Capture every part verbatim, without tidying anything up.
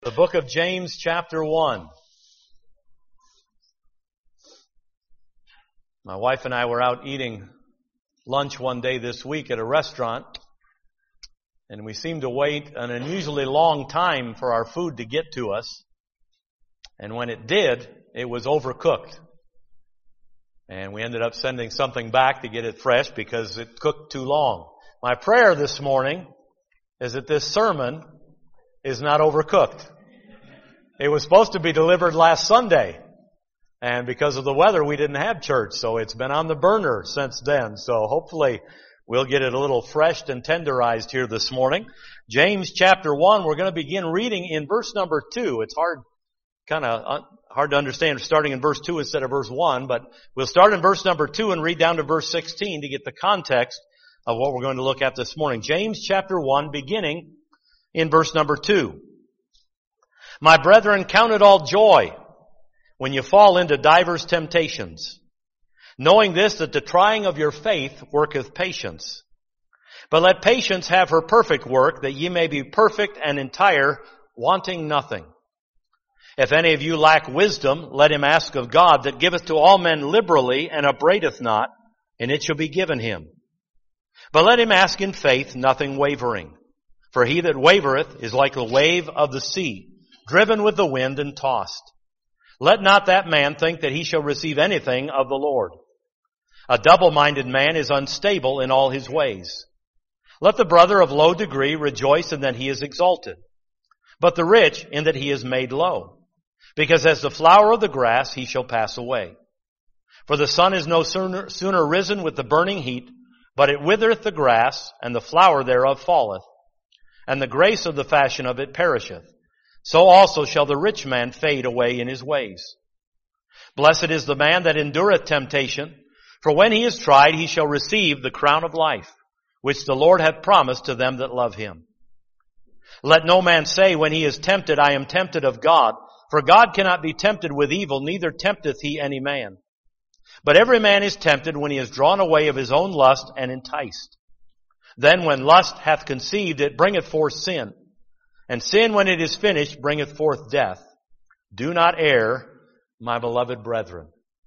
The book of James, chapter one. My wife and I were out eating lunch one day this week at a restaurant, and we seemed to wait an unusually long time for our food to get to us. And when it did, it was overcooked. And we ended up sending something back to get it fresh because it cooked too long. My prayer this morning is that this sermon is not overcooked. It was supposed to be delivered last Sunday, and because of the weather we didn't have church, so it's been on the burner since then. So hopefully we'll get it a little freshed and tenderized here this morning. James chapter one, we're going to begin reading in verse number two. It's hard, kind of hard to understand starting in verse two instead of verse one, but we'll start in verse number two and read down to verse sixteen to get the context of what we're going to look at this morning. James chapter one, beginning in verse number two. My brethren, count it all joy when you fall into divers temptations, knowing this, that the trying of your faith worketh patience. But let patience have her perfect work, that ye may be perfect and entire, wanting nothing. If any of you lack wisdom, let him ask of God, that giveth to all men liberally, and upbraideth not, and it shall be given him. But let him ask in faith, nothing wavering. For he that wavereth is like a wave of the sea, driven with the wind and tossed. Let not that man think that he shall receive anything of the Lord. A double-minded man is unstable in all his ways. Let the brother of low degree rejoice in that he is exalted, but the rich in that he is made low. Because as the flower of the grass he shall pass away. For the sun is no sooner, sooner risen with the burning heat, but it withereth the grass, and the flower thereof falleth, and the grace of the fashion of it perisheth. So also shall the rich man fade away in his ways. Blessed is the man that endureth temptation, for when he is tried he shall receive the crown of life, which the Lord hath promised to them that love him. Let no man say when he is tempted, I am tempted of God, for God cannot be tempted with evil, neither tempteth he any man. But every man is tempted when he is drawn away of his own lust and enticed. Then when lust hath conceived, it bringeth forth sin. And sin, when it is finished, bringeth forth death. Do not err, my beloved brethren.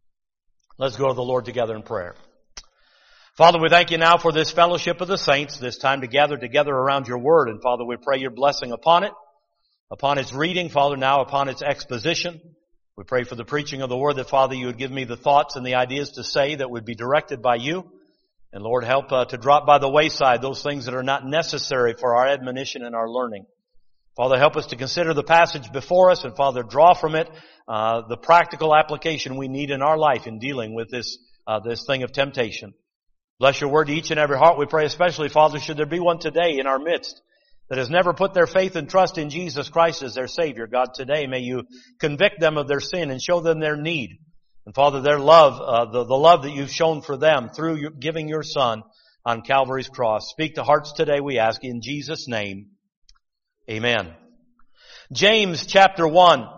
Let's go to the Lord together in prayer. Father, we thank you now for this fellowship of the saints, this time to gather together around your word. And Father, we pray your blessing upon it, upon its reading, Father, now upon its exposition. We pray for the preaching of the word, that, Father, you would give me the thoughts and the ideas to say that would be directed by you. And Lord, help uh, to drop by the wayside those things that are not necessary for our admonition and our learning. Father, help us to consider the passage before us, and Father, draw from it uh, the practical application we need in our life in dealing with this uh, this thing of temptation. Bless your word to each and every heart. We pray especially, Father, should there be one today in our midst that has never put their faith and trust in Jesus Christ as their Savior. God, today may you convict them of their sin and show them their need. And Father, their love, uh, the, the love that you've shown for them through your, giving your Son on Calvary's cross. Speak to hearts today, we ask, in Jesus' name. Amen. James chapter one.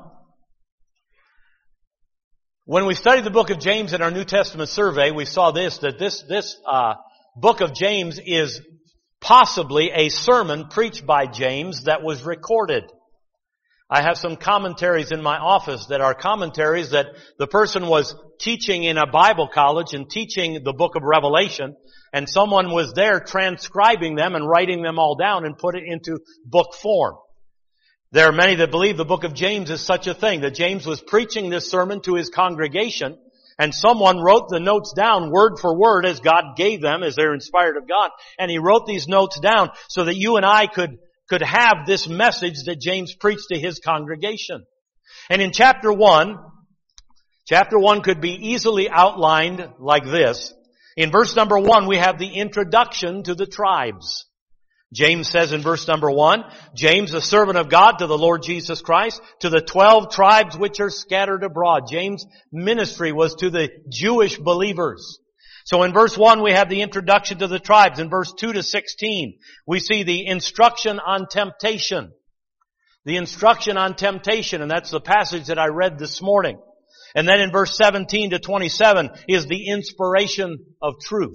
When we studied the book of James in our New Testament survey, we saw this, that this, this, uh, book of James is possibly a sermon preached by James that was recorded. I have some commentaries in my office that are commentaries that the person was teaching in a Bible college and teaching the book of Revelation, and someone was there transcribing them and writing them all down and put it into book form. There are many that believe the book of James is such a thing, that James was preaching this sermon to his congregation, and someone wrote the notes down word for word as God gave them, as they're inspired of God, and he wrote these notes down so that you and I could could have this message that James preached to his congregation. And in chapter one, chapter one could be easily outlined like this. In verse number one, we have the introduction to the tribes. James says in verse number one, James, a servant of God to the Lord Jesus Christ, to the twelve tribes which are scattered abroad. James' ministry was to the Jewish believers. So in verse one, we have the introduction to the tribes. In verse two to sixteen, we see the instruction on temptation. The instruction on temptation, and that's the passage that I read this morning. And then in verse seventeen to twenty-seven is the inspiration of truth.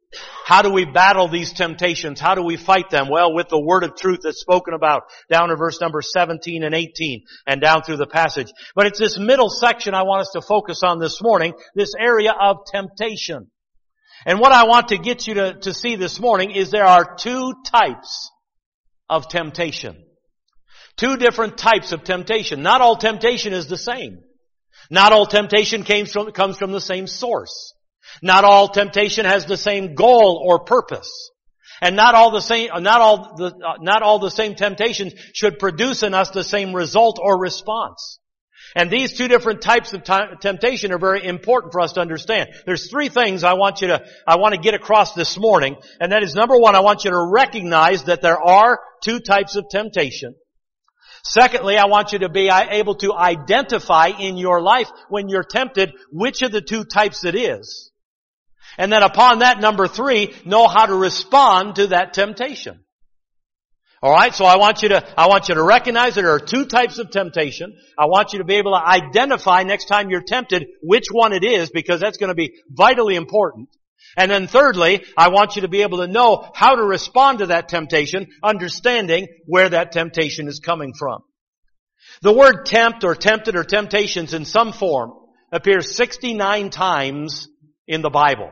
How do we battle these temptations? How do we fight them? Well, with the word of truth that's spoken about down in verse number seventeen and eighteen and down through the passage. But it's this middle section I want us to focus on this morning, this area of temptation. And what I want to get you to, to see this morning is there are two types of temptation. Two different types of temptation. Not all temptation is the same. Not all temptation comes from, comes from the same source. Not all temptation has the same goal or purpose. And not all the same, not all the, uh, not all the same temptations should produce in us the same result or response. And these two different types of t- temptation are very important for us to understand. There's three things I want you to, I want to get across this morning. And that is, number one, I want you to recognize that there are two types of temptation. Secondly, I want you to be able to identify in your life when you're tempted which of the two types it is. And then upon that, number three, know how to respond to that temptation. Alright, so I want you to, I want you to recognize that there are two types of temptation. I want you to be able to identify next time you're tempted which one it is, because that's going to be vitally important. And then thirdly, I want you to be able to know how to respond to that temptation, understanding where that temptation is coming from. The word tempt or tempted or temptations in some form appears sixty-nine times in the Bible.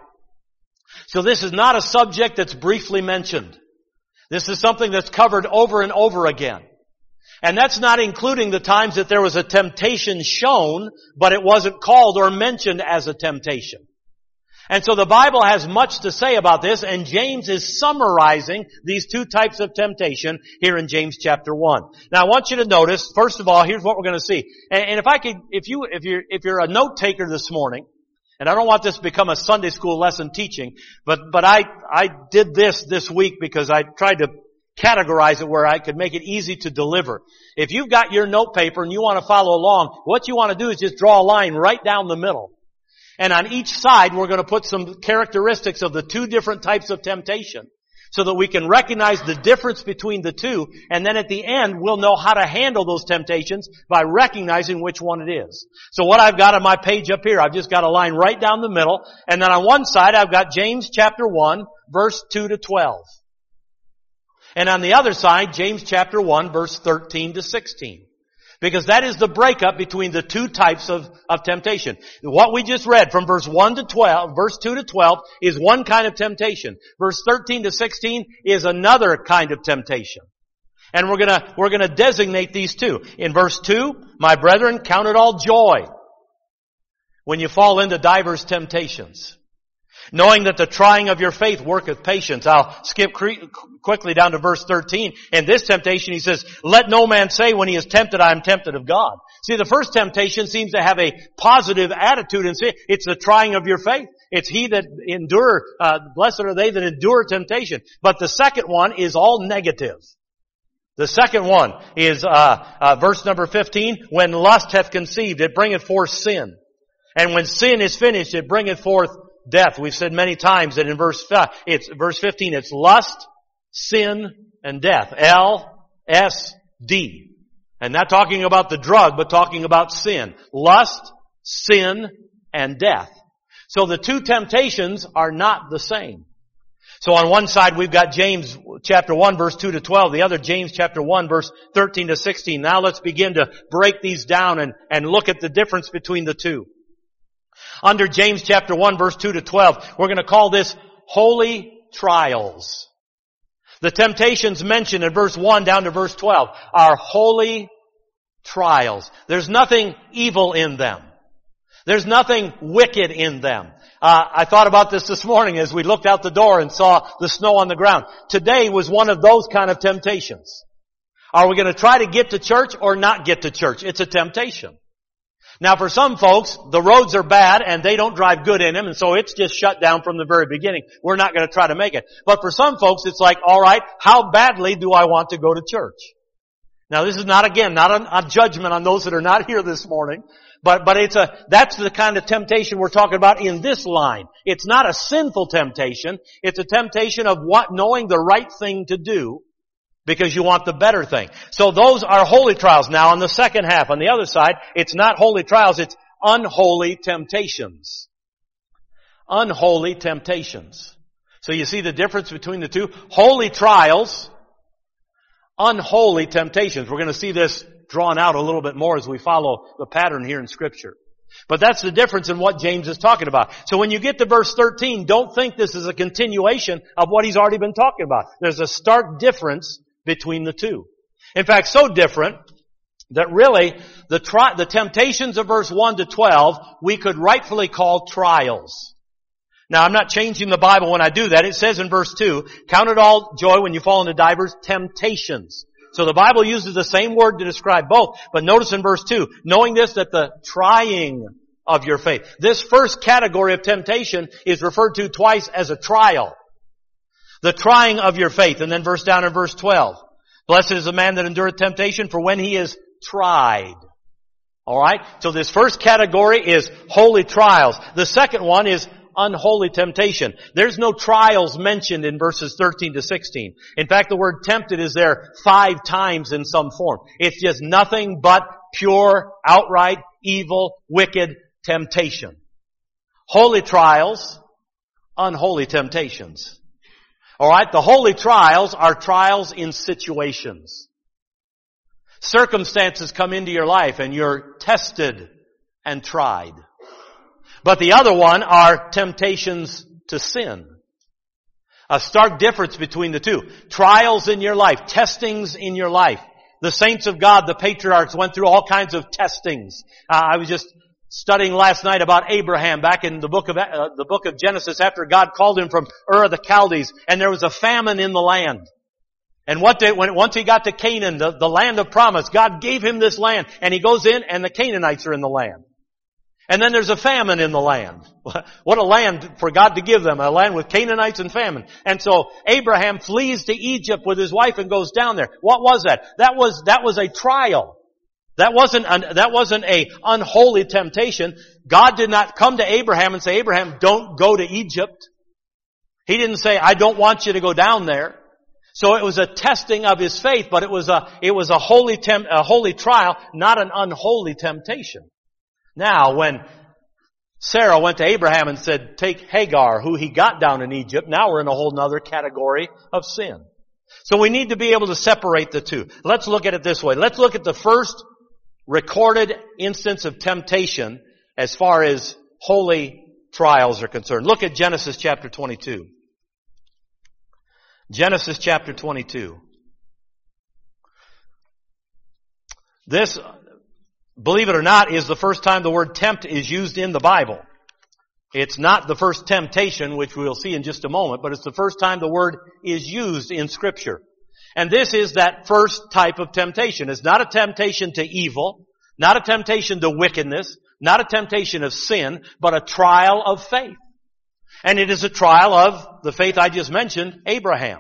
So this is not a subject that's briefly mentioned. This is something that's covered over and over again. And that's not including the times that there was a temptation shown, but it wasn't called or mentioned as a temptation. And so the Bible has much to say about this, and James is summarizing these two types of temptation here in James chapter one. Now I want you to notice, first of all, here's what we're going to see. And, and if I could, if you, if you're, if you're a note taker this morning, and I don't want this to become a Sunday school lesson teaching, but, but I, I did this this week because I tried to categorize it where I could make it easy to deliver. If you've got your note paper and you want to follow along, what you want to do is just draw a line right down the middle. And on each side, we're going to put some characteristics of the two different types of temptation so that we can recognize the difference between the two. And then at the end, we'll know how to handle those temptations by recognizing which one it is. So what I've got on my page up here, I've just got a line right down the middle. And then on one side, I've got James chapter one, verse two to twelve. And on the other side, James chapter one, verse thirteen to sixteen. Because that is the breakup between the two types of, of temptation. What we just read from verse one to twelve, verse two to twelve is one kind of temptation. Verse thirteen to sixteen is another kind of temptation. And we're gonna, we're gonna designate these two. In verse two, my brethren, count it all joy when you fall into divers temptations, knowing that the trying of your faith worketh patience. I'll skip cre- quickly down to verse thirteen. In this temptation, he says, let no man say when he is tempted, I am tempted of God. See, the first temptation seems to have a positive attitude and say, it's the trying of your faith. It's he that endure, uh, blessed are they that endure temptation. But the second one is all negative. The second one is, uh, uh, verse number fifteen, when lust hath conceived, it bringeth forth sin. And when sin is finished, it bringeth forth death. We've said many times that in verse five, it's verse fifteen, it's lust, sin, and death. L S D. And not talking about the drug, but talking about sin. Lust, sin, and death. So the two temptations are not the same. So on one side we've got James chapter one verse two to twelve, the other James chapter one verse thirteen to sixteen. Now let's begin to break these down and, and look at the difference between the two. Under James chapter one verse two to twelve, we're going to call this holy trials. The temptations mentioned in verse one down to verse twelve are holy trials. There's nothing evil in them. There's nothing wicked in them. Uh, I thought about this this morning as we looked out the door and saw the snow on the ground. Today was one of those kind of temptations. Are we going to try to get to church or not get to church? It's a temptation. Now for some folks, the roads are bad and they don't drive good in them, and so it's just shut down from the very beginning. We're not going to try to make it. But for some folks, it's like, all right, how badly do I want to go to church? Now this is not, again, not a, a judgment on those that are not here this morning, but, but it's a, that's the kind of temptation we're talking about in this line. It's not a sinful temptation. It's a temptation of what, knowing the right thing to do, because you want the better thing. So those are holy trials. Now on the second half, on the other side, it's not holy trials, it's unholy temptations. Unholy temptations. So you see the difference between the two? Holy trials, unholy temptations. We're going to see this drawn out a little bit more as we follow the pattern here in Scripture. But that's the difference in what James is talking about. So when you get to verse thirteen, don't think this is a continuation of what he's already been talking about. There's a stark difference between the two. In fact, so different that really the tri- the temptations of verse one to twelve we could rightfully call trials. Now, I'm not changing the Bible when I do that. It says in verse two, count it all joy when you fall into divers temptations. So the Bible uses the same word to describe both. But notice in verse two, knowing this, that the trying of your faith. This first category of temptation is referred to twice as a trial. The trying of your faith. And then verse down in verse twelve. Blessed is the man that endureth temptation, for when he is tried. Alright? So this first category is holy trials. The second one is unholy temptation. There's no trials mentioned in verses thirteen to sixteen. In fact, the word tempted is there five times in some form. It's just nothing but pure, outright, evil, wicked temptation. Holy trials, unholy temptations. Alright, the holy trials are trials in situations. Circumstances come into your life and you're tested and tried. But the other one are temptations to sin. A stark difference between the two. Trials in your life, testings in your life. The saints of God, the patriarchs, went through all kinds of testings. Uh, I was just studying last night about Abraham back in the book of uh, the book of Genesis after God called him from Ur of the Chaldees, and there was a famine in the land. And what did, when once he got to Canaan, the, the land of promise, God gave him this land, and he goes in, and the Canaanites are in the land. And then there's a famine in the land. What a land for God to give them, a land with Canaanites and famine. And so Abraham flees to Egypt with his wife and goes down there. What was that? That was, that was a trial. That wasn't an, that wasn't a unholy temptation. God did not come to Abraham and say, Abraham, don't go to Egypt. He didn't say, I don't want you to go down there. So it was a testing of his faith, but it was a, it was a holy temp, a holy trial, not an unholy temptation. Now, when Sarah went to Abraham and said, take Hagar, who he got down in Egypt, now we're in a whole nother category of sin. So we need to be able to separate the two. Let's look at it this way. Let's look at the first recorded instance of temptation as far as holy trials are concerned. Look at Genesis chapter twenty-two. Genesis chapter twenty-two. This, believe it or not, is the first time the word tempt is used in the Bible. It's not the first temptation, which we'll see in just a moment, but it's the first time the word is used in Scripture. And this is that first type of temptation. It's not a temptation to evil, not a temptation to wickedness, not a temptation of sin, but a trial of faith. And it is a trial of the faith I just mentioned, Abraham.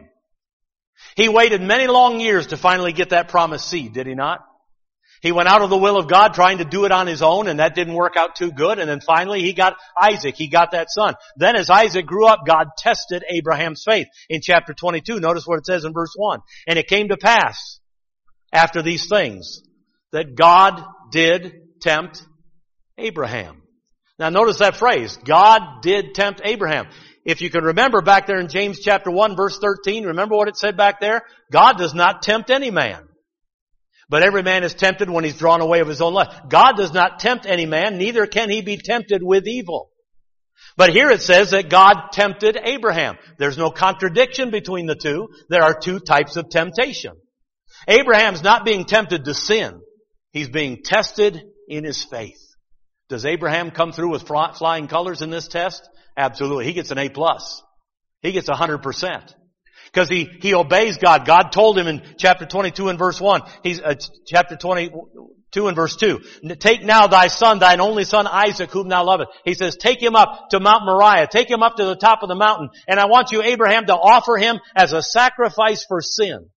He waited many long years to finally get that promised seed, did he not? He went out of the will of God trying to do it on his own, and that didn't work out too good. And then finally he got Isaac. He got that son. Then as Isaac grew up, God tested Abraham's faith. In chapter twenty-two, notice what it says in verse one. And it came to pass after these things that God did tempt Abraham. Now notice that phrase. God did tempt Abraham. If you can remember back there in James chapter one verse thirteen, remember what it said back there? God does not tempt any man. But every man is tempted when he's drawn away of his own lust. God does not tempt any man, neither can he be tempted with evil. But here it says that God tempted Abraham. There's no contradiction between the two. There are two types of temptation. Abraham's not being tempted to sin. He's being tested in his faith. Does Abraham come through with flying colors in this test? Absolutely. He gets an A plus. He gets one hundred percent. Because he, he obeys God. God told him in chapter twenty-two and verse one, he's, uh, chapter twenty-two and verse two, take now thy son, thine only son Isaac, whom thou lovest. He says, take him up to Mount Moriah, take him up to the top of the mountain, and I want you, Abraham, to offer him as a sacrifice for sin.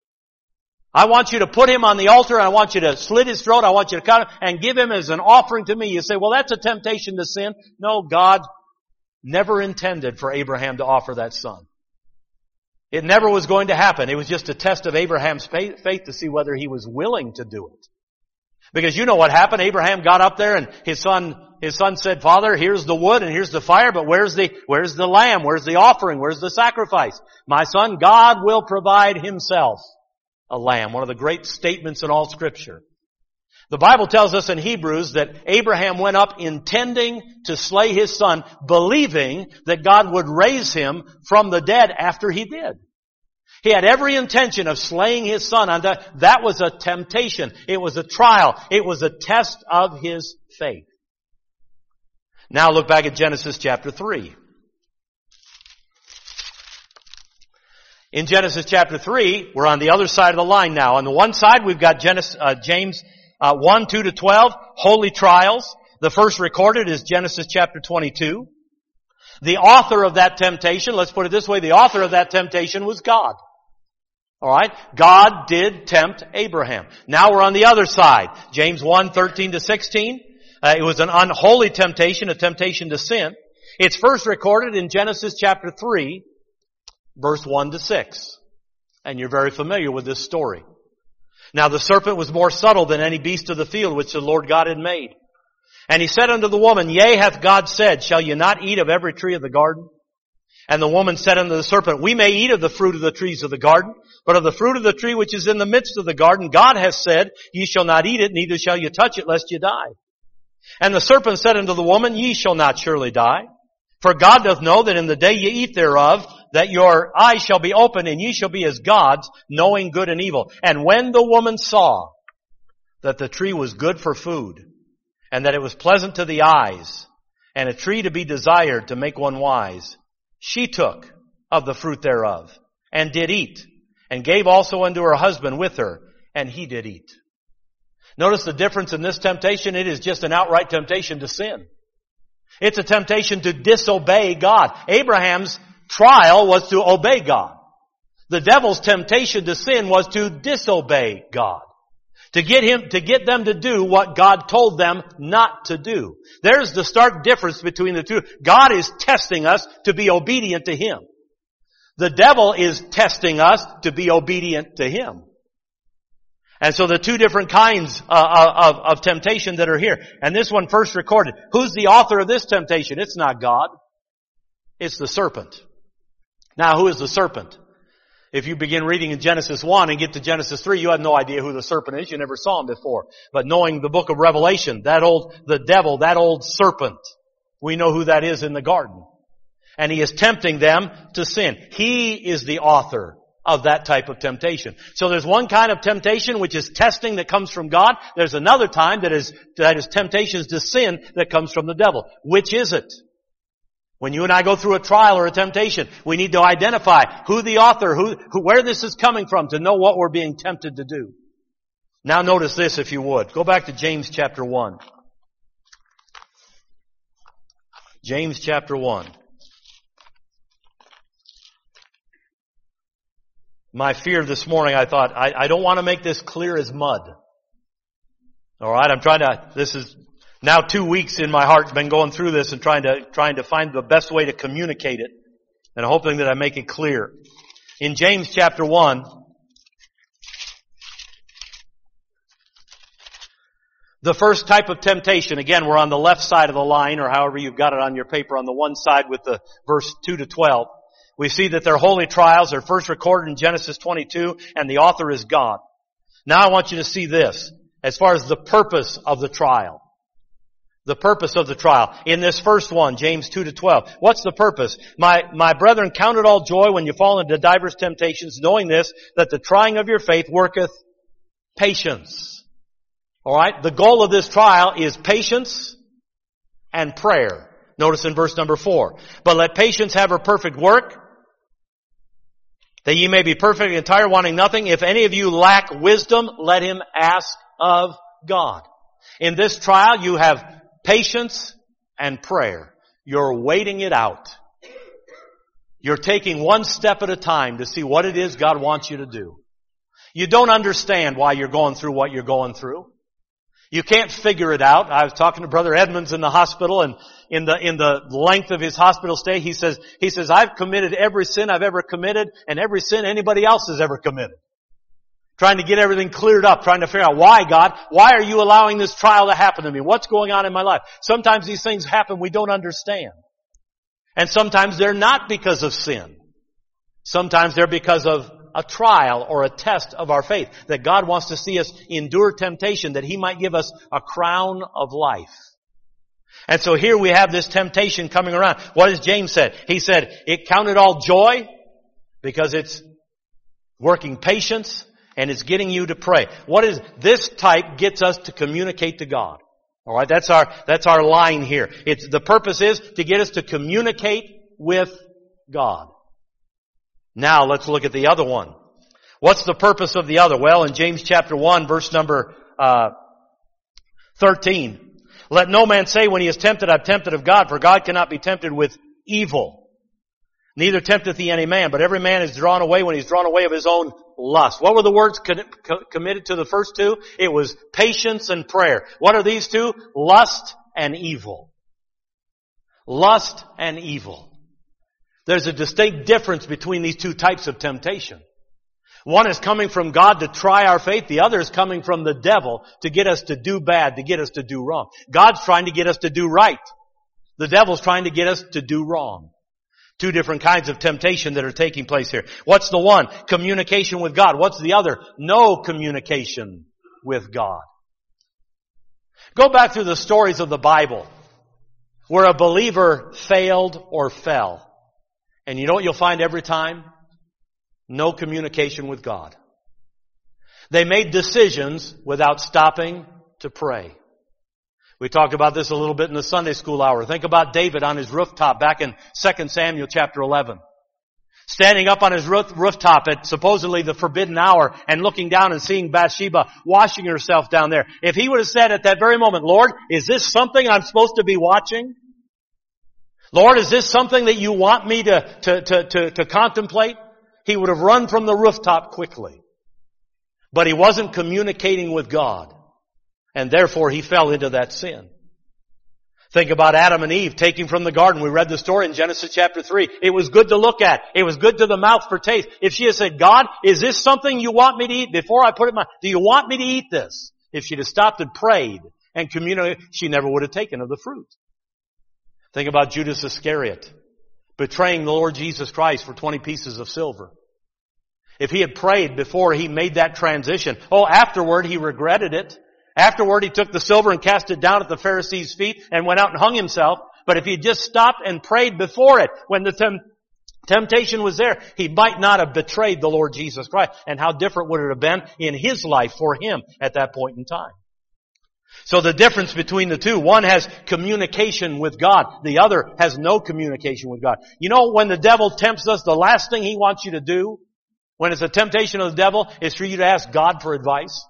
I want you to put him on the altar, and I want you to slit his throat, I want you to cut him, and give him as an offering to me. You say, well, that's a temptation to sin. No, God never intended for Abraham to offer that son. It never was going to happen. It was just a test of Abraham's faith to see whether he was willing to do it. Because you know what happened. Abraham got up there and his son his son said, Father, here's the wood and here's the fire, but where's the, where's the lamb? Where's the offering? Where's the sacrifice? My son, God will provide himself a lamb. One of the great statements in all Scripture. The Bible tells us in Hebrews that Abraham went up intending to slay his son, believing that God would raise him from the dead after he did. He had every intention of slaying his son. And that was a temptation. It was a trial. It was a test of his faith. Now look back at Genesis chapter three. In Genesis chapter three, we're on the other side of the line now. On the one side, we've got Genesis, uh, James uh, one, two to twelve, holy trials. The first recorded is Genesis chapter twenty-two. The author of that temptation, let's put it this way, the author of that temptation was God. Alright? God did tempt Abraham. Now we're on the other side. James one, thirteen to sixteen. Uh, it was an unholy temptation, a temptation to sin. It's first recorded in Genesis chapter three, verse one to six. And you're very familiar with this story. Now the serpent was more subtle than any beast of the field which the Lord God had made. And he said unto the woman, Yea, hath God said, shall you not eat of every tree of the garden? And the woman said unto the serpent, We may eat of the fruit of the trees of the garden, but of the fruit of the tree which is in the midst of the garden, God hath said, Ye shall not eat it, neither shall you touch it, lest ye die. And the serpent said unto the woman, Ye shall not surely die. For God doth know that in the day ye eat thereof, that your eyes shall be opened, and ye shall be as gods, knowing good and evil. And when the woman saw that the tree was good for food, and that it was pleasant to the eyes, and a tree to be desired to make one wise, she took of the fruit thereof, and did eat, and gave also unto her husband with her, and he did eat. Notice the difference in this temptation. It is just an outright temptation to sin. It's a temptation to disobey God. Abraham's trial was to obey God. The devil's temptation to sin was to disobey God. To get him, to get them to do what God told them not to do. There's the stark difference between the two. God is testing us to be obedient to Him. The devil is testing us to be obedient to him. And so the two different kinds uh, of, of temptation that are here. And this one first recorded. Who's the author of this temptation? It's not God. It's the serpent. Now, who is the serpent? If you begin reading in Genesis one and get to Genesis three, you have no idea who the serpent is. You never saw him before. But knowing the book of Revelation, that old, the devil, that old serpent, we know who that is in the garden. And he is tempting them to sin. He is the author of that type of temptation. So there's one kind of temptation which is testing that comes from God. There's another time that is, that is temptations to sin that comes from the devil. Which is it? When you and I go through a trial or a temptation, we need to identify who the author, who, who, where this is coming from to know what we're being tempted to do. Now notice this if you would. Go back to James chapter one. James chapter one. My fear this morning, I thought, I, I don't want to make this clear as mud. Alright, I'm trying to, this is now two weeks in my heart, been going through this and trying to, trying to find the best way to communicate it. And hoping that I make it clear. In James chapter one, the first type of temptation, again, we're on the left side of the line, or however you've got it on your paper, on the one side with the verse two to twelve. We see that their holy trials are first recorded in Genesis twenty-two, and the author is God. Now I want you to see this, as far as the purpose of the trial. The purpose of the trial. In this first one, James two to twelve. What's the purpose? My, my brethren, count it all joy when you fall into divers temptations, knowing this, that the trying of your faith worketh patience. Alright? The goal of this trial is patience and prayer. Notice in verse number four. But let patience have her perfect work, that ye may be perfect and entire, wanting nothing. If any of you lack wisdom, let him ask of God. In this trial, you have patience and prayer. You're waiting it out. You're taking one step at a time to see what it is God wants you to do. You don't understand why you're going through what you're going through. You can't figure it out. I was talking to Brother Edmonds in the hospital, and in the, in the length of his hospital stay, he says, he says, I've committed every sin I've ever committed and every sin anybody else has ever committed. Trying to get everything cleared up, trying to figure out why, God, why are you allowing this trial to happen to me? What's going on in my life? Sometimes these things happen we don't understand. And sometimes they're not because of sin. Sometimes they're because of a trial or a test of our faith. That God wants to see us endure temptation, that He might give us a crown of life. And so here we have this temptation coming around. What has James said? He said, it counted all joy because it's working patience. And it's getting you to pray. What is this type gets us to communicate to God. All right, that's our that's our line here. It's the purpose is to get us to communicate with God. Now let's look at the other one. What's the purpose of the other? Well, in James chapter one, verse number uh thirteen, let no man say when he is tempted, I'm tempted of God, for God cannot be tempted with evil. Neither tempteth he any man, but every man is drawn away when he's drawn away of his own lust. What were the words committed to the first two? It was patience and prayer. What are these two? Lust and evil. Lust and evil. There's a distinct difference between these two types of temptation. One is coming from God to try our faith. The other is coming from the devil to get us to do bad, to get us to do wrong. God's trying to get us to do right. The devil's trying to get us to do wrong. Two different kinds of temptation that are taking place here. What's the one? Communication with God. What's the other? No communication with God. Go back through the stories of the Bible where a believer failed or fell. And you know what you'll find every time? No communication with God. They made decisions without stopping to pray. We talked about this a little bit in the Sunday school hour. Think about David on his rooftop back in Second Samuel chapter eleven. Standing up on his roof, rooftop at supposedly the forbidden hour and looking down and seeing Bathsheba washing herself down there. If he would have said at that very moment, Lord, is this something I'm supposed to be watching? Lord, is this something that you want me to, to, to, to, to contemplate? He would have run from the rooftop quickly. But he wasn't communicating with God. And therefore he fell into that sin. Think about Adam and Eve taking from the garden. We read the story in Genesis chapter three. It was good to look at. It was good to the mouth for taste. If she had said, God, is this something you want me to eat before I put it in my, do you want me to eat this? If she'd have stopped and prayed and communicated, she never would have taken of the fruit. Think about Judas Iscariot betraying the Lord Jesus Christ for twenty pieces of silver. If he had prayed before he made that transition, oh, afterward he regretted it. Afterward, he took the silver and cast it down at the Pharisees' feet and went out and hung himself. But if he had just stopped and prayed before it, when the tem- temptation was there, he might not have betrayed the Lord Jesus Christ. And how different would it have been in his life for him at that point in time? So the difference between the two, one has communication with God. The other has no communication with God. You know, when the devil tempts us, the last thing he wants you to do, when it's a temptation of the devil, is for you to ask God for advice.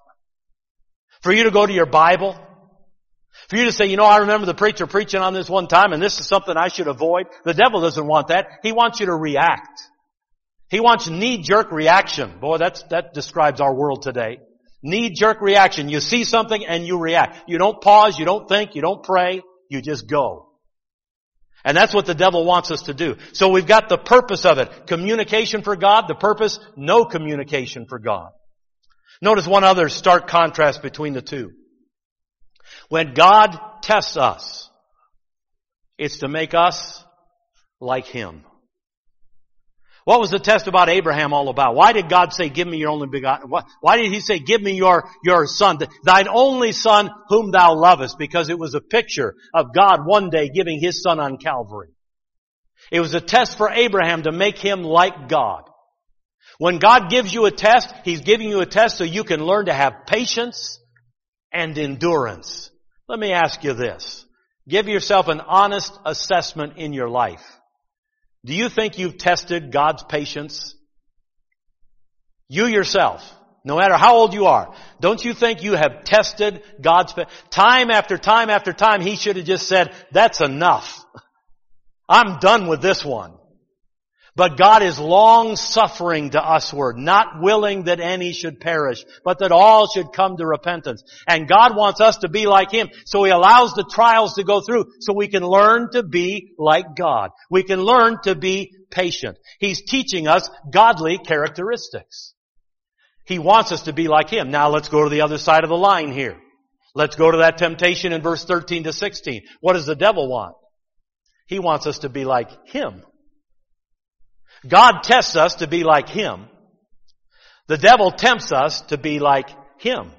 For you to go to your Bible. For you to say, you know, I remember the preacher preaching on this one time and this is something I should avoid. The devil doesn't want that. He wants you to react. He wants knee-jerk reaction. Boy, that's, that describes our world today. Knee-jerk reaction. You see something and you react. You don't pause, you don't think, you don't pray, you just go. And that's what the devil wants us to do. So we've got the purpose of it. Communication for God. The purpose, no communication for God. Notice one other stark contrast between the two. When God tests us, it's to make us like Him. What was the test about Abraham all about? Why did God say, give me your only begotten? Why did He say, give me your, your son, thine only son whom thou lovest? Because it was a picture of God one day giving His son on Calvary. It was a test for Abraham to make him like God. When God gives you a test, He's giving you a test so you can learn to have patience and endurance. Let me ask you this. Give yourself an honest assessment in your life. Do you think you've tested God's patience? You yourself, no matter how old you are, don't you think you have tested God's patience? Time after time after time, He should have just said, that's enough. I'm done with this one. But God is long-suffering to usward, not willing that any should perish, but that all should come to repentance. And God wants us to be like Him, so He allows the trials to go through so we can learn to be like God. We can learn to be patient. He's teaching us godly characteristics. He wants us to be like Him. Now let's go to the other side of the line here. Let's go to that temptation in verse thirteen to sixteen. What does the devil want? He wants us to be like Him. God tests us to be like Him. The devil tempts us to be like Him.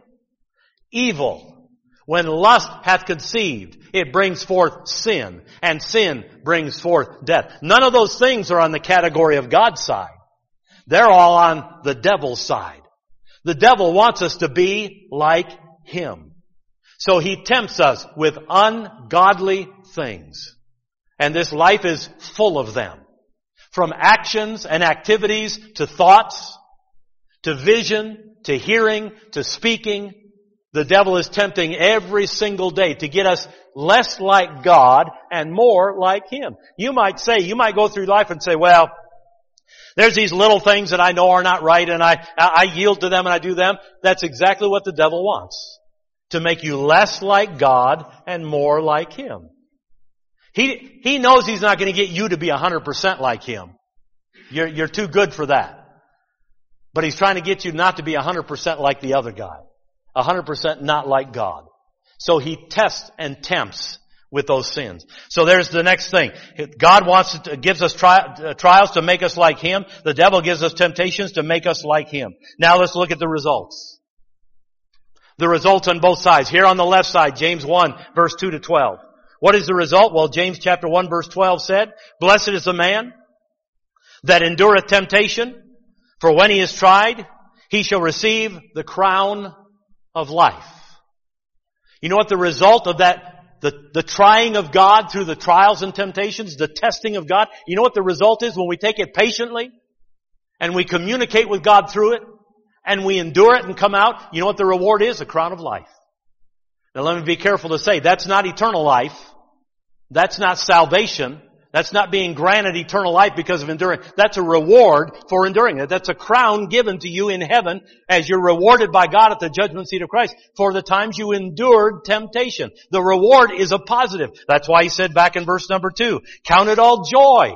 Evil. When lust hath conceived, it brings forth sin, and sin brings forth death. None of those things are on the category of God's side. They're all on the devil's side. The devil wants us to be like him. So he tempts us with ungodly things. And this life is full of them. From actions and activities to thoughts, to vision, to hearing, to speaking. The devil is tempting every single day to get us less like God and more like Him. You might say, you might go through life and say, well, there's these little things that I know are not right and I, I yield to them and I do them. That's exactly what the devil wants. To make you less like God and more like Him. He, he knows he's not going to get you to be one hundred percent like Him. You're, you're too good for that. But he's trying to get you not to be one hundred percent like the other guy. one hundred percent not like God. So he tests and tempts with those sins. So there's the next thing. God wants to, gives us tri- trials to make us like Him. The devil gives us temptations to make us like Him. Now let's look at the results. The results on both sides. Here on the left side, James one, verse two to twelve. What is the result? Well, James chapter one, verse twelve said, "Blessed is the man that endureth temptation, for when he is tried, he shall receive the crown of life." You know what the result of that, the, the trying of God through the trials and temptations, the testing of God, you know what the result is when we take it patiently and we communicate with God through it and we endure it and come out? You know what the reward is? A crown of life. Now let me be careful to say, that's not eternal life. That's not salvation. That's not being granted eternal life because of enduring. That's a reward for enduring it. That's a crown given to you in heaven as you're rewarded by God at the judgment seat of Christ for the times you endured temptation. The reward is a positive. That's why he said back in verse number two, "Count it all joy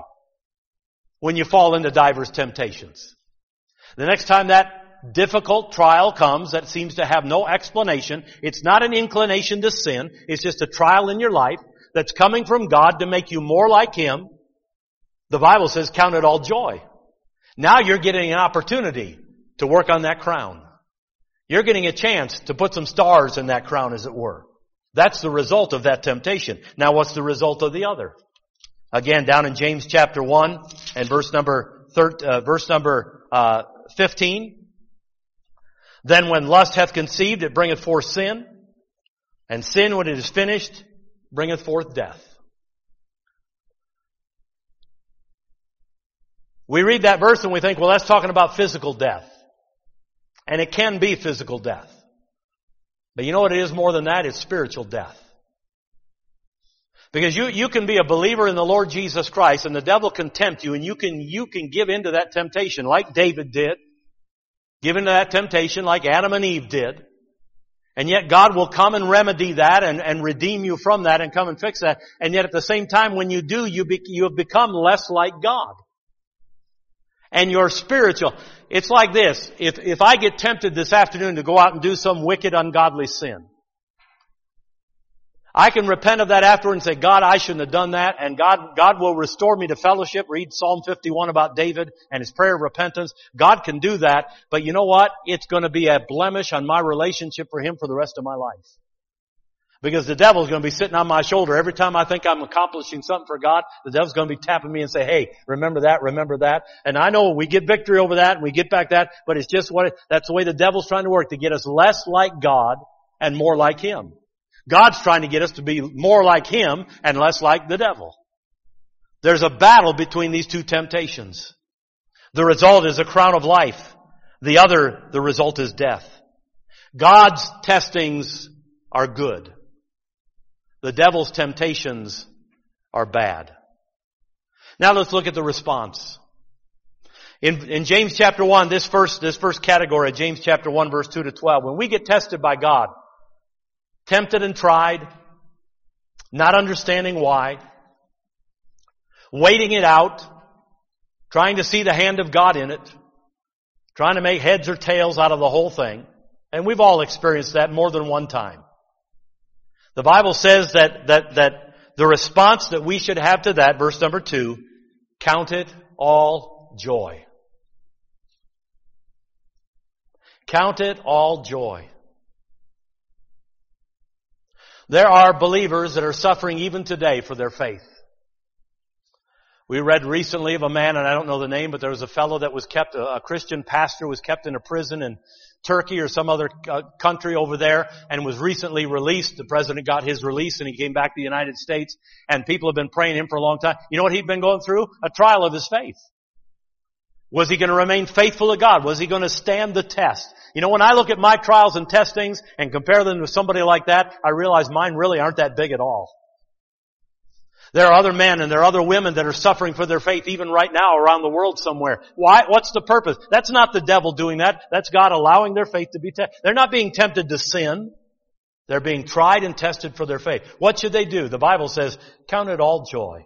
when you fall into divers temptations." The next time that difficult trial comes that seems to have no explanation, it's not an inclination to sin, it's just a trial in your life that's coming from God to make you more like Him. The Bible says, count it all joy. Now you're getting an opportunity to work on that crown. You're getting a chance to put some stars in that crown, as it were. That's the result of that temptation. Now what's the result of the other? Again, down in James chapter one and verse number thir- uh, verse number uh, fifteen. "Then when lust hath conceived, it bringeth forth sin. And sin, when it is finished, bringeth forth death." We read that verse and we think, well, that's talking about physical death. And it can be physical death. But you know what it is more than that? It's spiritual death. Because you, you can be a believer in the Lord Jesus Christ and the devil can tempt you and you can, you can give into that temptation like David did. Give into that temptation like Adam and Eve did. And yet God will come and remedy that and, and redeem you from that and come and fix that. And yet at the same time, when you do, you, be, you have become less like God. And you're spiritual. It's like this. If, if I get tempted this afternoon to go out and do some wicked, ungodly sin, I can repent of that afterward and say, God, I shouldn't have done that. And God, God will restore me to fellowship. Read Psalm fifty-one about David and his prayer of repentance. God can do that. But you know what? It's going to be a blemish on my relationship for Him for the rest of my life. Because the devil's going to be sitting on my shoulder. Every time I think I'm accomplishing something for God, the devil's going to be tapping me and say, hey, remember that, remember that. And I know we get victory over that and we get back that, but it's just what, it, that's the way the devil's trying to work, to get us less like God and more like Him. God's trying to get us to be more like Him and less like the devil. There's a battle between these two temptations. The result is a crown of life. The other, the result is death. God's testings are good. The devil's temptations are bad. Now let's look at the response. In, in James chapter one, this first, this first category, James chapter one verse two to twelve, when we get tested by God, tempted and tried, not understanding why, waiting it out, trying to see the hand of God in it, trying to make heads or tails out of the whole thing. And we've all experienced that more than one time. The Bible says that, that, that the response that we should have to that, verse number two, count it all joy. Count it all joy. There are believers that are suffering even today for their faith. We read recently of a man, and I don't know the name, but there was a fellow that was kept, a Christian pastor was kept in a prison in Turkey or some other country over there and was recently released. The president got his release and he came back to the United States, and people have been praying him for a long time. You know what he'd been going through? A trial of his faith. Was he going to remain faithful to God? Was he going to stand the test? You know, when I look at my trials and testings and compare them to somebody like that, I realize mine really aren't that big at all. There are other men and there are other women that are suffering for their faith even right now around the world somewhere. Why? What's the purpose? That's not the devil doing that. That's God allowing their faith to be tested. They're not being tempted to sin. They're being tried and tested for their faith. What should they do? The Bible says, count it all joy.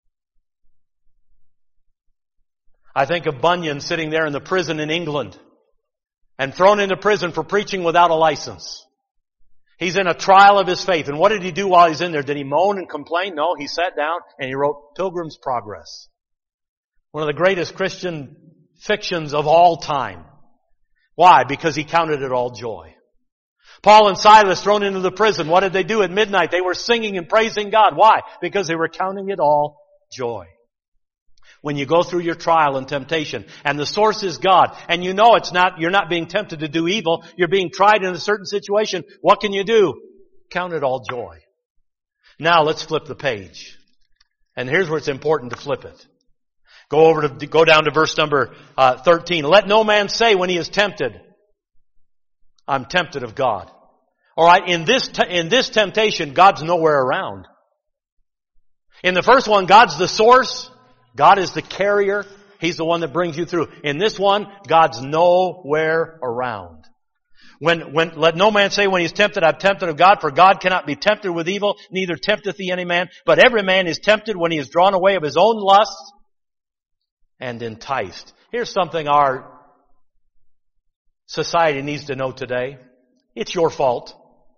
I think of Bunyan sitting there in the prison in England and thrown into prison for preaching without a license. He's in a trial of his faith. And what did he do while he's in there? Did he moan and complain? No, he sat down and he wrote Pilgrim's Progress. One of the greatest Christian fictions of all time. Why? Because he counted it all joy. Paul and Silas thrown into the prison. What did they do at midnight? They were singing and praising God. Why? Because they were counting it all joy. When you go through your trial and temptation, and the source is God, and you know it's not, you're not being tempted to do evil, you're being tried in a certain situation, what can you do? Count it all joy. Now let's flip the page. And here's where it's important to flip it. Go over to, go down to verse number uh, thirteen. Let no man say when he is tempted, I'm tempted of God. Alright, in this, te- in this temptation, God's nowhere around. In the first one, God's the source. God is the carrier. He's the one that brings you through. In this one, God's nowhere around. When, when, let no man say when he's tempted, I'm tempted of God, for God cannot be tempted with evil, neither tempteth he any man. But every man is tempted when he is drawn away of his own lust and enticed. Here's something our society needs to know today. It's your fault.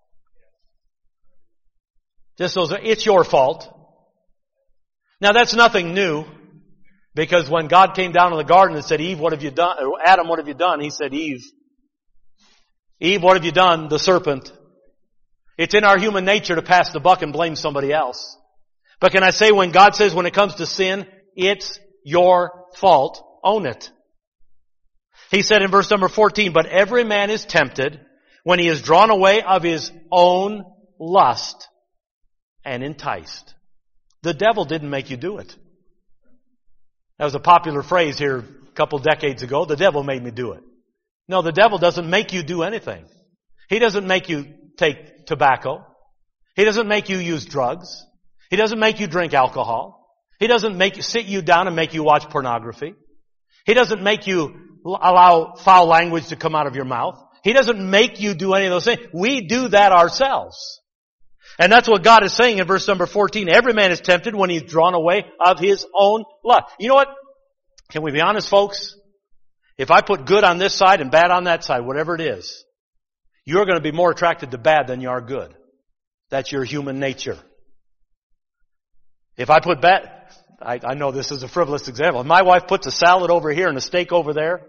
Just those, it's your fault. Now that's nothing new. Because when God came down in the garden and said, Eve, what have you done? Or Adam, what have you done? He said, Eve. Eve, what have you done? The serpent. It's in our human nature to pass the buck and blame somebody else. But can I say when God says when it comes to sin, it's your fault, own it. He said in verse number fourteen, but every man is tempted when he is drawn away of his own lust and enticed. The devil didn't make you do it. That was a popular phrase here a couple decades ago. The devil made me do it. No, the devil doesn't make you do anything. He doesn't make you take tobacco. He doesn't make you use drugs. He doesn't make you drink alcohol. He doesn't make you sit you down and make you watch pornography. He doesn't make you allow foul language to come out of your mouth. He doesn't make you do any of those things. We do that ourselves. And that's what God is saying in verse number fourteen. Every man is tempted when he's drawn away of his own lust. You know what? Can we be honest, folks? If I put good on this side and bad on that side, whatever it is, you're going to be more attracted to bad than you are good. That's your human nature. If I put bad, I, I know this is a frivolous example. If my wife puts a salad over here and a steak over there,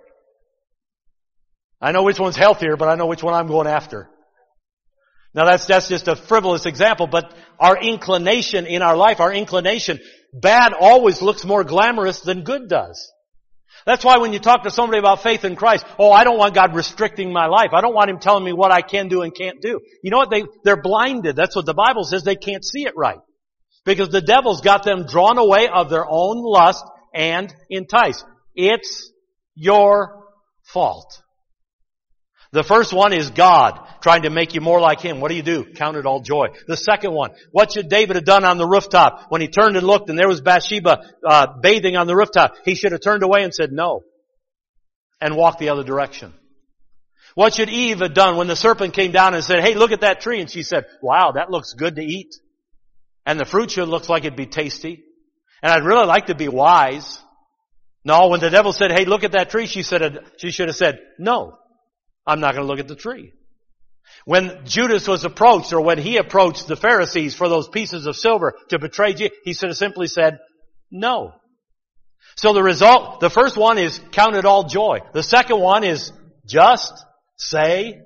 I know which one's healthier, but I know which one I'm going after. Now that's, that's just a frivolous example, but our inclination in our life, our inclination, bad always looks more glamorous than good does. That's why when you talk to somebody about faith in Christ, oh, I don't want God restricting my life. I don't want Him telling me what I can do and can't do. You know what? They, they're blinded. That's what the Bible says. They can't see it right. Because the devil's got them drawn away of their own lust and enticed. It's your fault. The first one is God trying to make you more like Him. What do you do? Count it all joy. The second one, what should David have done on the rooftop? When he turned and looked and there was Bathsheba uh, bathing on the rooftop, he should have turned away and said no and walked the other direction. What should Eve have done when the serpent came down and said, hey, look at that tree? And she said, wow, that looks good to eat. And the fruit should look like it'd be tasty. And I'd really like to be wise. No, when the devil said, hey, look at that tree, she said, she should have said, no, I'm not going to look at the tree. When Judas was approached, or when he approached the Pharisees for those pieces of silver to betray Jesus, he should have simply said, no. So the result, the first one is count it all joy. The second one is just say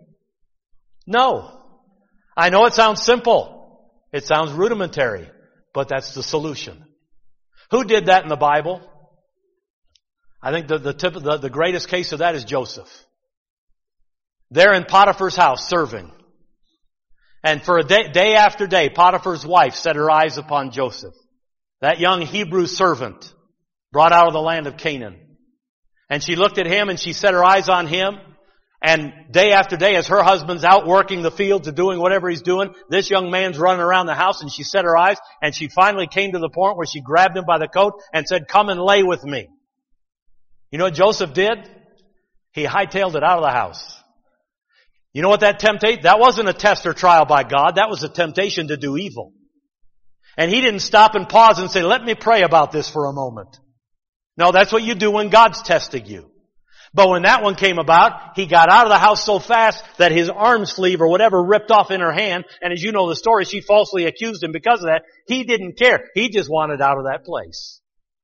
no. I know it sounds simple. It sounds rudimentary, but that's the solution. Who did that in the Bible? I think the, the, tip, the, the greatest case of that is Joseph. They're in Potiphar's house serving. And for a day, day after day, Potiphar's wife set her eyes upon Joseph, that young Hebrew servant brought out of the land of Canaan. And she looked at him and she set her eyes on him. And day after day, as her husband's out working the fields and doing whatever he's doing, this young man's running around the house, and she set her eyes, and she finally came to the point where she grabbed him by the coat and said, come and lay with me. You know what Joseph did? He hightailed it out of the house. You know what that temptation, that wasn't a test or trial by God. That was a temptation to do evil. And he didn't stop and pause and say, let me pray about this for a moment. No, that's what you do when God's testing you. But when that one came about, he got out of the house so fast that his arm sleeve or whatever ripped off in her hand. And as you know the story, she falsely accused him because of that. He didn't care. He just wanted out of that place.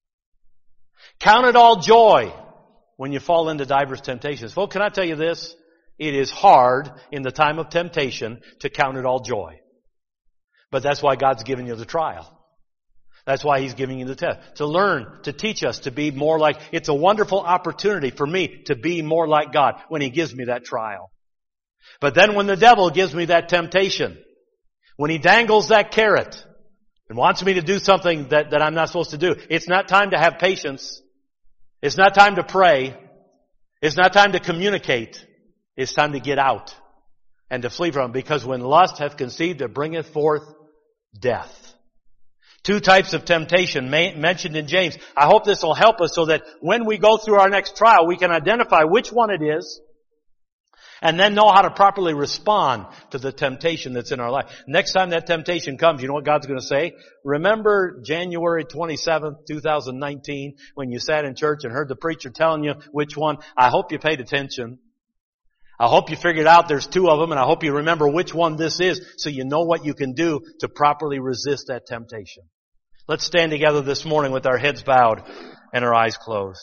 Count it all joy when you fall into diverse temptations. Folks, can I tell you this? It is hard in the time of temptation to count it all joy. But that's why God's given you the trial. That's why He's giving you the test. To learn, to teach us to be more like, it's a wonderful opportunity for me to be more like God when He gives me that trial. But then when the devil gives me that temptation, when he dangles that carrot and wants me to do something that, that I'm not supposed to do, it's not time to have patience. It's not time to pray. It's not time to communicate. It's time to get out and to flee from him. Because when lust hath conceived, it bringeth forth death. Two types of temptation mentioned in James. I hope this will help us so that when we go through our next trial, we can identify which one it is and then know how to properly respond to the temptation that's in our life. Next time that temptation comes, you know what God's going to say? Remember January twenty-seventh, twenty nineteen, when you sat in church and heard the preacher telling you which one? I hope you paid attention. I hope you figured out there's two of them, and I hope you remember which one this is so you know what you can do to properly resist that temptation. Let's stand together this morning with our heads bowed and our eyes closed.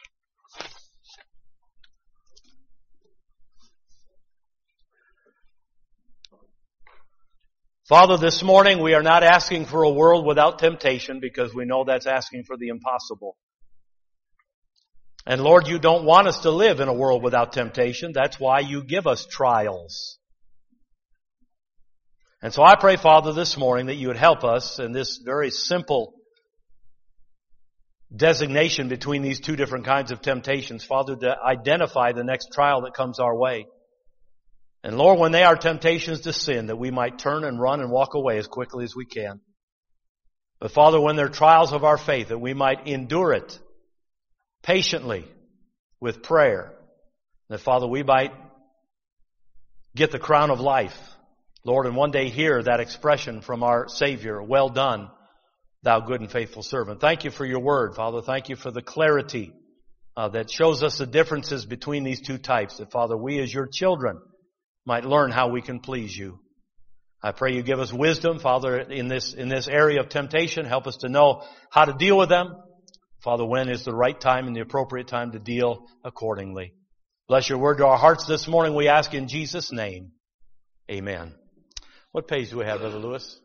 Father, this morning we are not asking for a world without temptation because we know that's asking for the impossible. And Lord, you don't want us to live in a world without temptation. That's why you give us trials. And so I pray, Father, this morning that you would help us in this very simple designation between these two different kinds of temptations, Father, to identify the next trial that comes our way. And Lord, when they are temptations to sin, that we might turn and run and walk away as quickly as we can. But Father, when they're trials of our faith, that we might endure it patiently with prayer. That, Father, we might get the crown of life, Lord, and one day hear that expression from our Savior, well done, thou good and faithful servant. Thank you for your word, Father. Thank you for the clarity uh, that shows us the differences between these two types. That, Father, we as your children might learn how we can please you. I pray you give us wisdom, Father, in this, in this area of temptation. Help us to know how to deal with them. Father, when is the right time and the appropriate time to deal accordingly? Bless your word to our hearts this morning, we ask in Jesus' name. Amen. What page do we have, Brother Lewis?